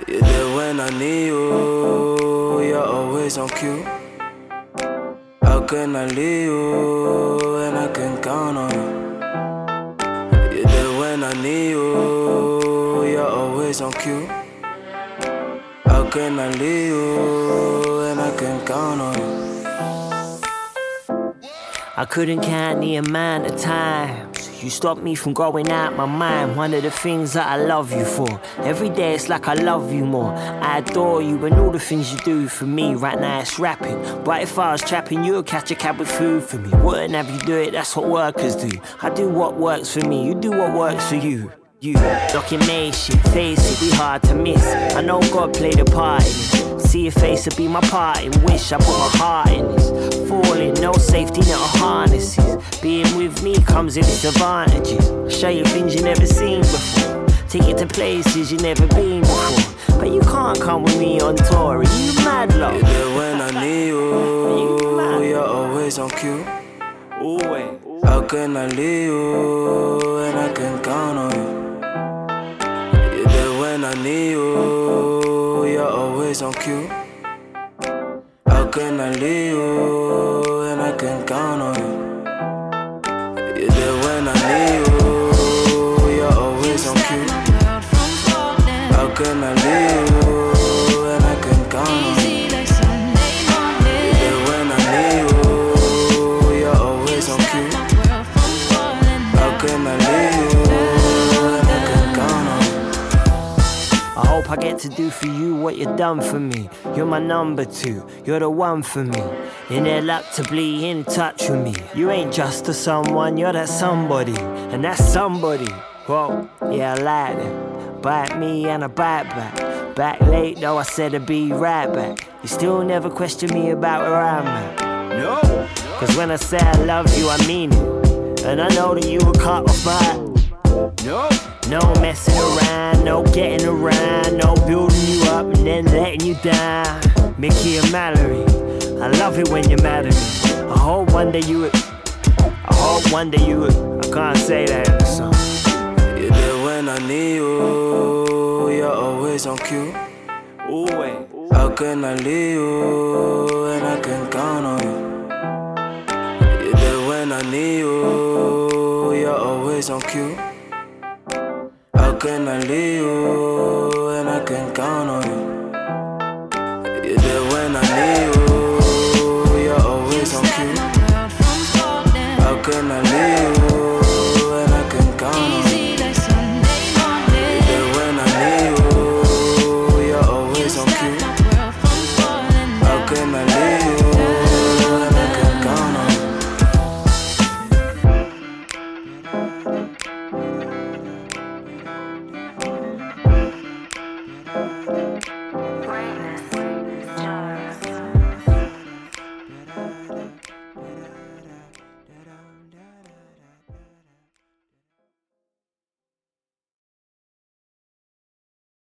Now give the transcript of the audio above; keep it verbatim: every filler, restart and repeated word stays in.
You're there when I need you, you're always on cue. How can I leave you and I can count on you? You're there when I need you, you're always on cue. How can I leave you and I can count on you? I couldn't count the amount of times you stopped me from going out my mind. One of the things that I love you for. Every day it's like I love you more. I adore you and all the things you do for me. Right now it's rapping, but if I was trapping, you would catch a cab with food for me. Wouldn't have you do it, that's what workers do. I do what works for me, you do what works for you. You, documentation, face it, be hard to miss. I know God played a part in this. See your face, it'll be my parting wish. I put my heart in this. Falling, no safety net or harnesses. Being with me comes in its advantages. Show you things you never seen before. Take you to places you never been before. But you can't come with me on tour. Are you mad, love? You're there when I need you, you're always on cue. Always. How can I leave you and I can count on you? You're there when I need you, you're always on cue. How can I leave you and I can count on you? You're there when I need you, you're always on cue. How can I leave you and I can count on you? You're there when I need you, you're always on cue. How can I leave you and I can count on you? I hope I get to do for you what you done for me. You're my number two, you're the one for me. Ineluctably in touch with me. You ain't just a someone, you're that somebody. And that somebody, whoa, yeah, I like that. Bite me and I bite back. Back late though, I said I'd be right back. You still never question me about where I'm at. No, cause when I say I love you, I mean it. And I know that you were cut off by. No, no messing around, no getting around, no building you up and then letting you down. Mickey and Mallory, I love it when you're mad at me. I hope one day you would, I hope one day you would, I can't say that in the song. You're there when I need you, you're always on cue. Always. How can I leave you and I can count on you? You're there when I need you, you're always on cue. How can I leave you